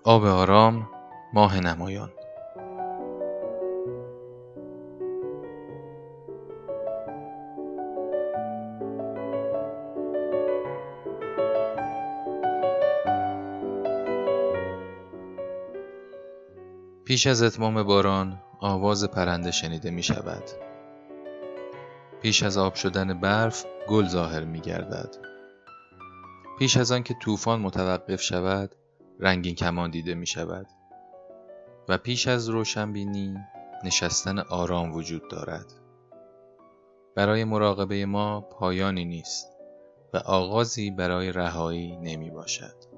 آب آرام، ماه نمایان. پیش از اتمام باران آواز پرنده شنیده می شود. پیش از آب شدن برف گل ظاهر می گردد. پیش از آن که طوفان متوقف شود رنگین کمان دیده می شود. و پیش از روشنبینی نشستن آرام وجود دارد. برای مراقبه ما پایانی نیست و آغازی برای رهایی نمی باشد.